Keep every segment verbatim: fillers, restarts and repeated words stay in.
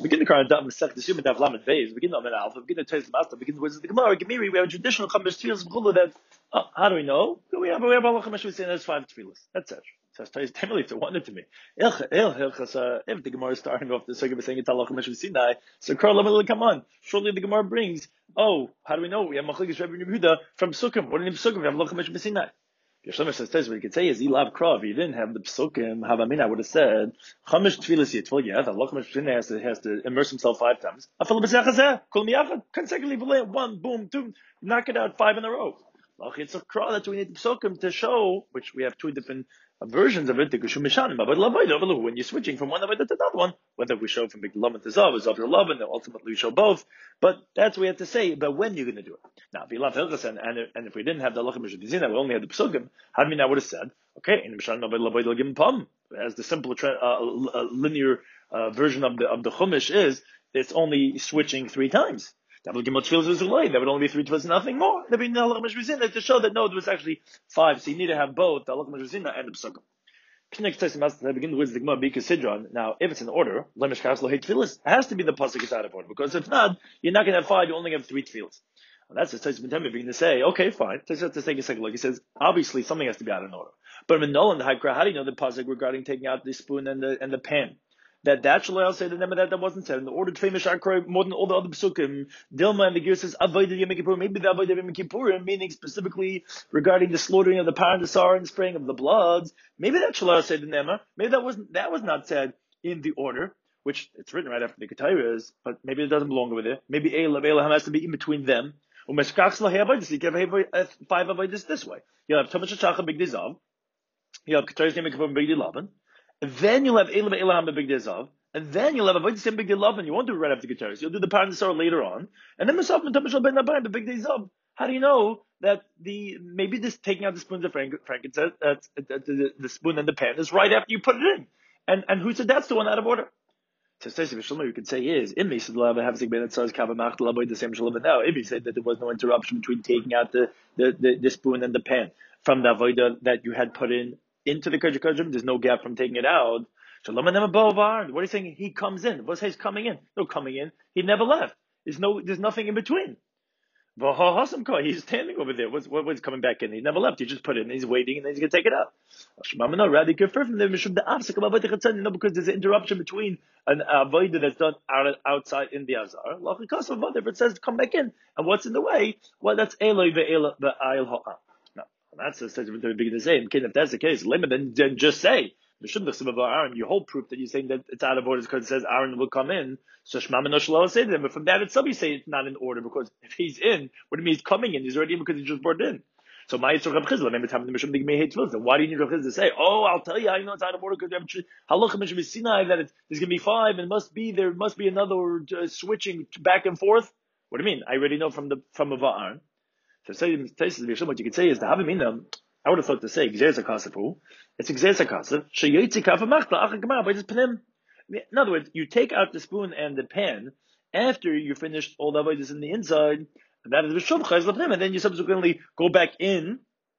Begin the current daf Masech the Sumat Daf Lamed Beis. Begin the Amen Alpha. Begin the Toys Master. Begin the words of the Gemara. Gemiri. We have a traditional Chamesh Tefillas B'Chula that. Uh, how do we know? We have we have all Chamesh. We say there's five Tefillas. That's it. So Toys Temeli to wonder to me. If the Gemara is starting off the Sukkah saying it's Allah Chamesh Sinai, so Karl Lamed come on. Surely the Gemara brings. Oh, how do we know? We have Machlekes Rebbe Yehuda from Sukkim. What in the Sukkim? We have Allah Chamesh Sinai. Yeshlemer says, what you could say is, Ilav Krav, you didn't have the Psukim, Havamin, I would have said, Chamish Tfilas Yitful, yeah, the Allah Chamesh has to, has to immerse himself five times. Afal B'Zechazeh, Kol Miyachad, consecutively, one, boom, two, knock it out five in a row. It's a Krav, that's what we need the Psukim to show, which we have two different versions of it, the Geshum Mishanim, but when you're switching from one Avodah to another one, whether we show from Big Lavan to Zav, or Zav to Lavan, then ultimately we show both, but that's what we have to say about when you're going to do it. Now, if you love Hilchas, and, and, and if we didn't have the Allah Chamesh Sinai, we only had the Psukim, how do we now would have said, okay, in Mishanim Avodah Avodah Gim Pam, as the simple uh, uh, linear uh, version of the of the Chumash is, it's only switching three times. That would only be three tefillas, nothing more. There would be no Allah Chamesh Sinai to show that no, there was actually five. So you need to have both the Allah Chamesh Sinai and the Psukim. Begin with the Gemara Bika Sidron. Now, if it's in order, it has to be the pasuk is out of order, because if not, you're not going to have five. You only have three tefillas. And that's the Tzais Ben Temeh beginning to say, okay, fine. Tzais has to take a second look. He says, obviously something has to be out of order. But in Nolan the Haikra, how do you know the pasuk regarding taking out the spoon and the and the pan? That that shall I say the name of that that wasn't said in the order to famous Akra more than all the other psukim. Dilma and the gear says Avodah Yom Kippur. Maybe the Avodah Yom Kippur, meaning specifically regarding the slaughtering of the par and the sar and spraying of the bloods. Maybe that shall I say the name. Maybe that wasn't that was not said in the order, which it's written right after the Ketayras, but maybe it doesn't belong over there. Maybe Eilah Eilah has to be in between them. You can have five avodas this way. You'll have Tomash Shacha Big Dizav. You have Ketayras Yom Kippur Big Dilavan. And then you'll have Eilah Eilah the Big Dizav. And then you'll have avodas Yom Big Dilavan. You won't do it right after Ketayras. You'll do the par and the sar later on. And then Masaf and Tomash Ben Nabayim the Big Dizav. How do you know that the maybe this taking out the spoons of frankincense, uh, the, the spoon and the pan is right after you put it in? And and who said that's the one out of order? So you could say is if he said now if he said that there was no interruption between taking out the, the, the, the spoon and the pan from the avodah that you had put in into the kodesh kodeshim, there's no gap from taking it out. What are you saying? He comes in. What's he's coming in? No coming in. He never left. There's no there's nothing in between. He's standing over there. What's, what, what's coming back in? He never left. He just put it in. He's waiting, and then he's going to take it out. No, rather from them. No, because there's an interruption between an avodah that's done outside in the azar. If it says come back in, and what's in the way? Well, that's eloi ve'el ve'ayil ha'am. No, that's the beginning to say. If that's the case, then then just say. Aaron, your whole proof that you're saying that it's out of order is because it says Aaron will come in. So Shema no Shalom say to them. But from that itself, you say it's not in order because if he's in, what do you mean he's coming in? He's already in because he just brought it in. So my Yitzchak Reb Chizla, maybe time the Mishum Dig Mehei Tefillah. Why do you need Reb Chizla to say, oh, I'll tell you, I know it's out of order because you have Halacha Mishum Sinai that it's, there's going to be five and it must be there must be another uh, switching back and forth. What do you mean? I already know from the from Ava Aaron. So say what you could say is the Havamina. I would have thought to say Gzeres HaKasafu. It's Gzeres HaKasaf. Sheyotzi Kafa Machla Achar Gemara by this Panim. In other words, you take out the spoon and the pan after you finished all the avodas in the inside, and that is V'shum Chayz L'Panim, and then you subsequently go back in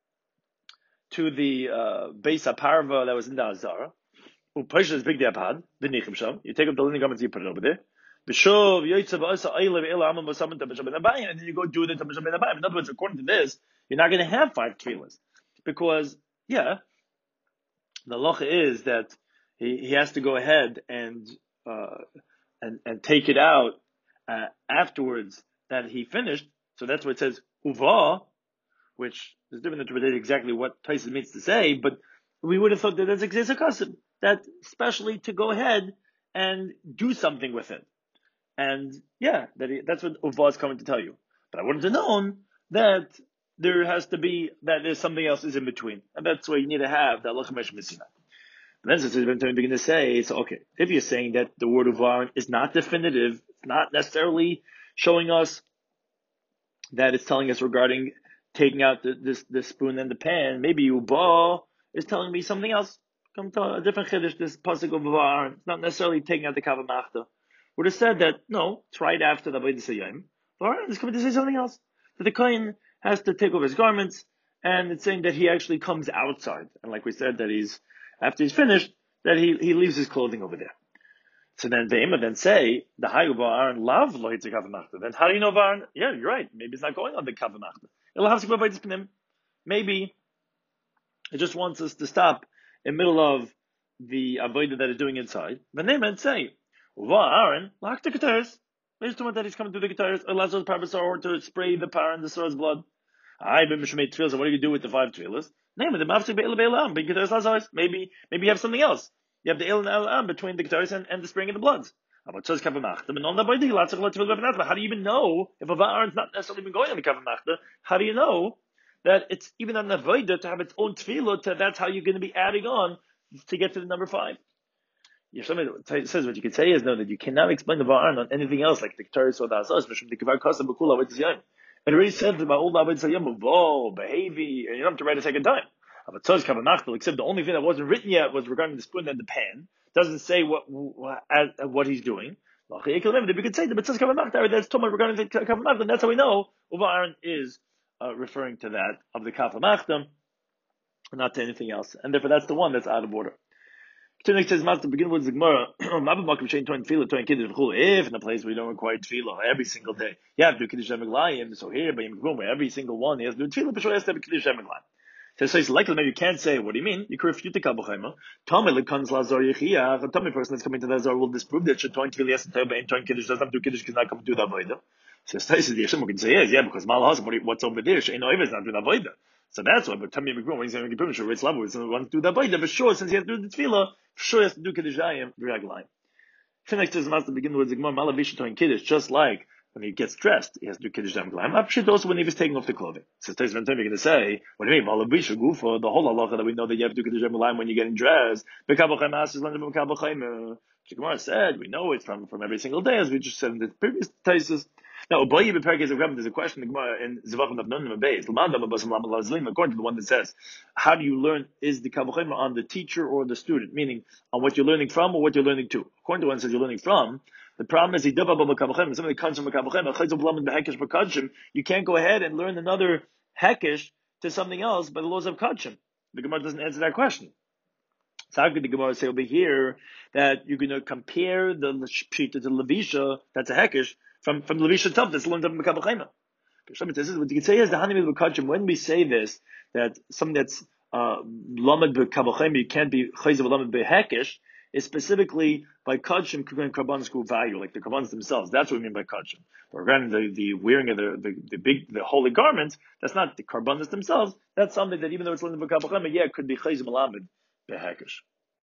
to the uh, Beis HaParva that was in the Azara. U'Pesha is Big De'apad, B'nichim Sham. You take up the linen garments, you put it over there. B'shuv Yotzi V'asa Eila V'Eila Amam V'Samim Tamasham Ben Abayim, and then you go do it in Tamasham Ben Abayim. In other words, according to this, you're not going to have five tefillas. Because, yeah, the halacha is that he, he has to go ahead and uh, and and take it out uh, afterwards that he finished. So that's what it says uva, which is different interpretation exactly what Tyson means to say. But we would have thought that that's Gzeres HaKasav, that especially to go ahead and do something with it. And yeah, that he, that's what uva is coming to tell you. But I wouldn't have known that there has to be, that there's something else is in between. And that's why you need to have the Allah Chamesh Sinai. Then it's begin to say, so okay, if you're saying that the word of Aaron is not definitive, it's not necessarily showing us that it's telling us regarding taking out the, this, the spoon and the pan, maybe Uba is telling me something else. Come to a different chiddush, this pasuk of Aaron. It's not necessarily taking out the Kava Machta. Would have said that, no, it's right after the Avodah Sayyim. Aaron is coming to say something else. That the Kohen has to take off his garments, and it's saying that he actually comes outside. And like we said, that he's, after he's finished, that he, he leaves his clothing over there. So then the Imam then say the Hayu Ba'aron Lav Lo Hitzik Kavamachta. Then how do you know Ba'aron? Yeah, you're right. Maybe it's not going on the Kavamachta. It'll have to go by this Panim. Maybe it just wants us to stop in the middle of the avodah that it's doing inside. The name and say, Aaron, lock the guitars. There's too much that he's coming through the guitars, or Lazar's purpose, or to spray the par and the sor's blood. I been made tefillas. What do you do with the five tefillas? Name it the mafsik be'el be'elam. Big guitars Lazar's. Maybe, maybe you have something else. You have the el and elam between the guitars and, and the spraying of the bloods. How do you even know if a Aaron's not necessarily even going on the kavamachta? How do you know that it's even on the avodah to have its own tefillah? To, that's how you're going to be adding on to get to the number five. If somebody says what you could say is no, that you cannot explain the Ba'aron on anything else like the Ktaris or the Asas, it already said about all the Abed Sayyam, Bo, Behavi, and you don't have to write a second time. Except the only thing that wasn't written yet was regarding the spoon and the pan. Doesn't say what what, what he's doing. We could say the Betzos Kavamachta, that's Tomar regarding the Kavamachta, and that's how we know Ba'aron is uh, referring to that of the Kavamachta, not to anything else. And therefore that's the one that's out of order. Tunic says, "Master, begin with the Gemara. If in a place where you don't require tefillah every single day, you have to do kiddush hamiglayim. So here, by Yom Kippur, where every single one he has to do tefillah, but sure he has to have a kiddush hamiglayim. So, so it's likely maybe you can't say, what do you mean? You can refute the kabuchayma. Tommy lekans lazar yichiyah. A Tommy person that's coming to the Lazar will disprove that should toin tefillah has to tell, but toin kiddush doesn't have to do kiddush because not come to do the avodah. So Stacy the Yeshua can say yes, yeah, because malahas what's over there? She ain't no is not doing avodah. So that's why. But Tommy McGraw when he's going to give him a level, he's going to do the avodah. But sure, since he has to do the tefillah. Sure, he has to do Kiddush Hayim, Raglayim. Finex says, Master, begin with Zigmar, Malavish to Kiddush, just like when he gets dressed, he has to do Kiddush Hayim. Apshit also when he was taking off the clothing. So, Tess Van Time, you're going to say, what do you mean, Malavish, Gufa, the whole halacha that we know that you have to do Kiddush Hayim when you're getting dressed. Bekabachayim asks, London Bekabachayim. Shigmar said, we know it's from, from every single day, as we just said in the previous thesis. Now, Ubayi Beperkes of Rabban, there's a question in Zivachim of Nonim Abayis, according to the one that says, how do you learn, is the Kabuchayim on the teacher or the student? Meaning, on what you're learning from or what you're learning to. According to one that says you're learning from, the problem is, somebody comes from a Kabuchayim, you can't go ahead and learn another Hekesh to something else by the laws of Kachim. The Gemara doesn't answer that question. So how could the Gemara say over here that you're going to compare the Pshita to Levisha, that's a Hekesh, from, from the Levisha Tov, that's learned up in Mekabel Chayma. What you can say is the Hanim of Kachim, when we say this, that something that's, uh, Lamed Mekabel Chayma, you can't be Chayzav Lamed Behekesh, is specifically by Kachim, Karbanis Group value, like the Karbanis themselves. That's what we mean by Kachim. But regarding the, the wearing of the, the, the big, the holy garment, that's not the Karbanis themselves, that's something that even though it's learned in Mekabel Chayma, yeah, it could be Chayzav Lamed Behekesh.